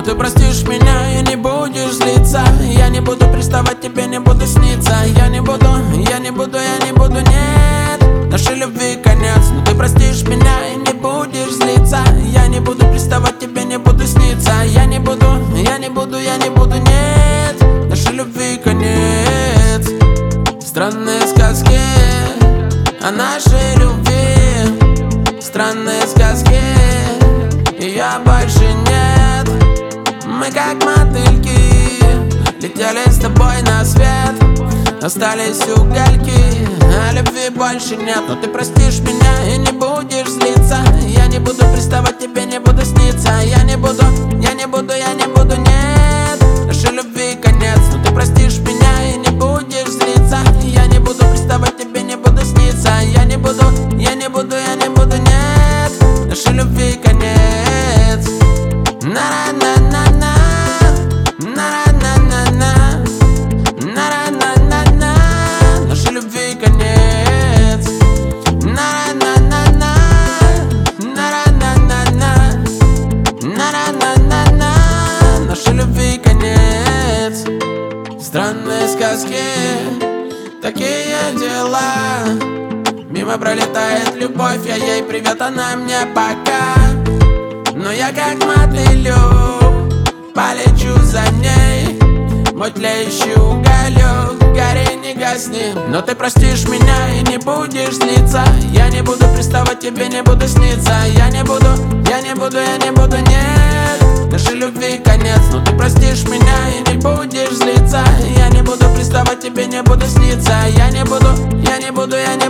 ты простишь меня и не будешь злиться. Я не буду приставать, тебе не буду сниться. Я не буду, нет, нашей любви конец. Но ты простишь меня и не будешь злиться. Я не буду приставать, тебе не буду сниться. Я не буду, нет, нашей любви конец. Странные сказки о нашей любви, странные сказки, ее больше нет. Мы как мотыльки летели с тобой на свет, остались угольки, а любви больше нет. Но ты простишь меня и не будешь злиться. Я не буду приставать, тебе не буду сниться. Я не буду, нет, нашей любви конец. Но ты простишь меня и не будешь злиться. Я не буду приставать, тебе не буду сниться. Я не буду, нет, нашей любви конец. На-на-на-на-на, на-на-на-на-на, на-на-на-на-на, нашей любви конец. На-на-на-на-на, на-на-на-на-на, на-на-на-на-на, нашей любви конец. Странные сказки, такие дела. Мимо пролетает любовь, я ей привет, она мне пока. Но я как мотылёк полечу за ней. Мой тлеющий уголек, гори, не гасни. Но ты простишь меня и не будешь злиться. Я не буду приставать, тебе не буду сниться. Я не буду, нет, нашей любви конец. Но ты простишь меня и не будешь злиться. Я не буду приставать, тебе не буду сниться. Я не буду,